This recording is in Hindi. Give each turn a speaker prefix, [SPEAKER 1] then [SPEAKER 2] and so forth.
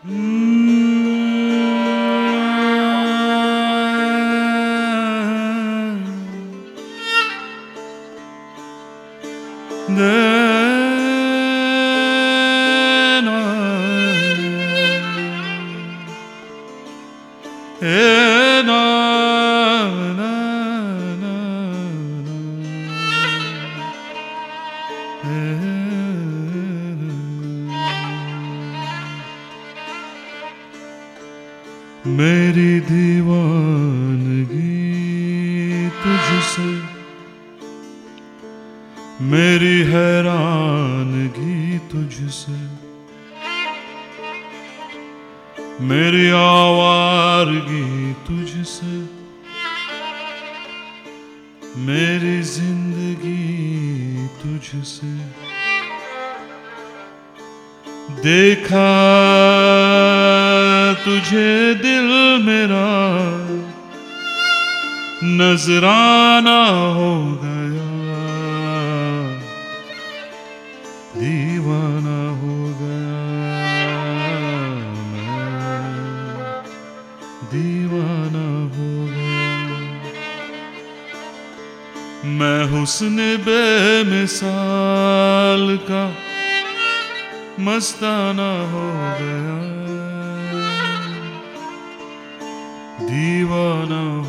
[SPEAKER 1] मेरी दीवानगी तुझसे, मेरी हैरानगी तुझसे, मेरी आवारगी तुझसे, मेरी जिंदगी तुझसे। देखा तुझे दिल मेरा नजराना हो गया, दीवाना हो गया मैं, दीवाना हो गया मैं। हुस्न बेमिसाल का मस्ताना हो गया, दीवाना